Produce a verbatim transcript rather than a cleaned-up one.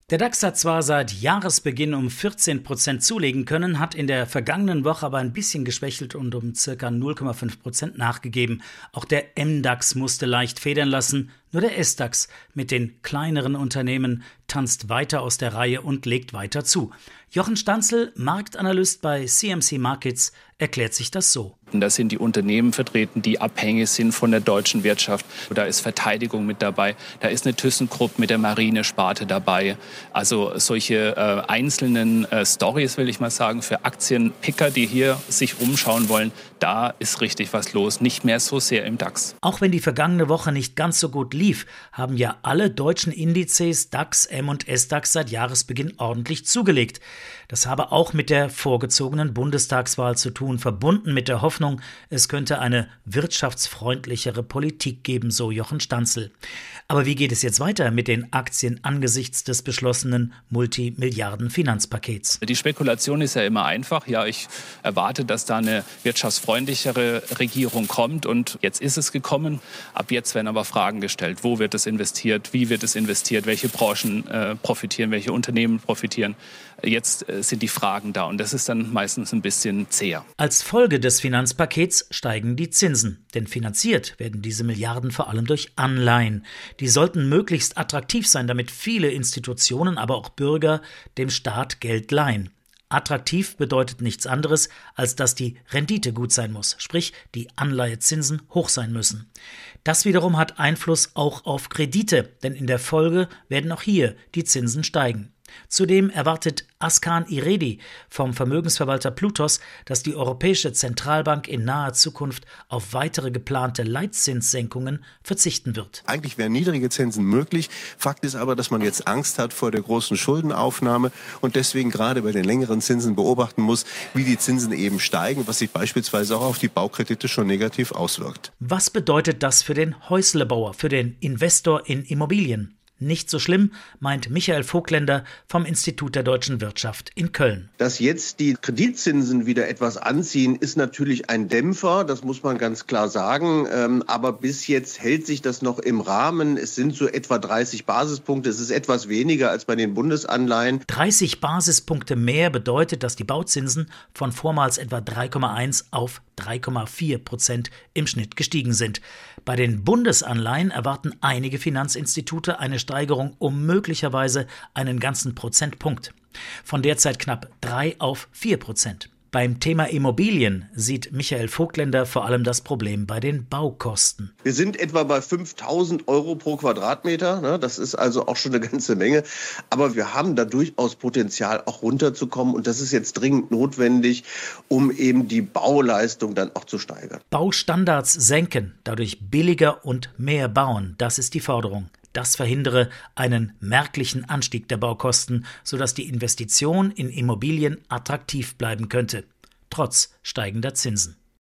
Der DAX hat zwar seit Jahresbeginn um vierzehn Prozent zulegen können, hat in der vergangenen Woche aber ein bisschen geschwächelt und um ca. null Komma fünf Prozent nachgegeben. Auch der M DAX musste leicht federn lassen, nur der S DAX mit den kleineren Unternehmen tanzt weiter aus der Reihe und legt weiter zu. Jochen Stanzel, Marktanalyst bei C M C Markets, erklärt sich das so. Da sind die Unternehmen vertreten, die abhängig sind von der deutschen Wirtschaft. Da ist Verteidigung mit dabei, da ist eine ThyssenKrupp mit der Marinesparte dabei. Also solche äh, einzelnen äh, Stories, will ich mal sagen, für Aktienpicker, die hier sich umschauen wollen, da ist richtig was los, nicht mehr so sehr im DAX. Auch wenn die vergangene Woche nicht ganz so gut lief, haben ja alle deutschen Indizes DAX, M und S DAX seit Jahresbeginn ordentlich zugelegt. Das habe auch mit der vorgezogenen Bundestagswahl zu tun, verbunden mit der Hoffnung, es könnte eine wirtschaftsfreundlichere Politik geben, so Jochen Stanzel. Aber wie geht es jetzt weiter mit den Aktien angesichts des beschlossenen Multimilliarden-Finanzpakets? Die Spekulation ist ja immer einfach. Ja, ich erwarte, dass da eine wirtschaftsfreundlichere Regierung kommt und jetzt ist es gekommen. Ab jetzt werden aber Fragen gestellt. Wo wird es investiert? Wie wird es investiert? Welche Branchen äh, profitieren? Welche Unternehmen profitieren? Jetzt äh, sind die Fragen da und das ist dann meistens ein bisschen zäher. Als Folge des Finanzpakets steigen die Zinsen, denn finanziert werden diese Milliarden vor allem durch Anleihen. Die sollten möglichst attraktiv sein, damit viele Institutionen, aber auch Bürger dem Staat Geld leihen. Attraktiv bedeutet nichts anderes, als dass die Rendite gut sein muss, sprich die Anleihezinsen hoch sein müssen. Das wiederum hat Einfluss auch auf Kredite, denn in der Folge werden auch hier die Zinsen steigen. Zudem erwartet Askan Iredi vom Vermögensverwalter Plutos, dass die Europäische Zentralbank in naher Zukunft auf weitere geplante Leitzinssenkungen verzichten wird. Eigentlich wären niedrige Zinsen möglich. Fakt ist aber, dass man jetzt Angst hat vor der großen Schuldenaufnahme und deswegen gerade bei den längeren Zinsen beobachten muss, wie die Zinsen eben steigen, was sich beispielsweise auch auf die Baukredite schon negativ auswirkt. Was bedeutet das für den Häuslebauer, für den Investor in Immobilien? Nicht so schlimm, meint Michael Vogtländer vom Institut der deutschen Wirtschaft in Köln. Dass jetzt die Kreditzinsen wieder etwas anziehen, ist natürlich ein Dämpfer, das muss man ganz klar sagen. Aber bis jetzt hält sich das noch im Rahmen. Es sind so etwa dreißig Basispunkte. Es ist etwas weniger als bei den Bundesanleihen. dreißig Basispunkte mehr bedeutet, dass die Bauzinsen von vormals etwa drei Komma eins auf drei Komma vier Prozent im Schnitt gestiegen sind. Bei den Bundesanleihen erwarten einige Finanzinstitute eine Steigerung um möglicherweise einen ganzen Prozentpunkt. Von derzeit knapp drei auf vier Prozent. Beim Thema Immobilien sieht Michael Vogtländer vor allem das Problem bei den Baukosten. Wir sind etwa bei fünftausend Euro pro Quadratmeter. Das ist also auch schon eine ganze Menge. Aber wir haben da durchaus Potenzial, auch runterzukommen. Und das ist jetzt dringend notwendig, um eben die Bauleistung dann auch zu steigern. Baustandards senken, dadurch billiger und mehr bauen. Das ist die Forderung. Das verhindere einen merklichen Anstieg der Baukosten, sodass die Investition in Immobilien attraktiv bleiben könnte, trotz steigender Zinsen.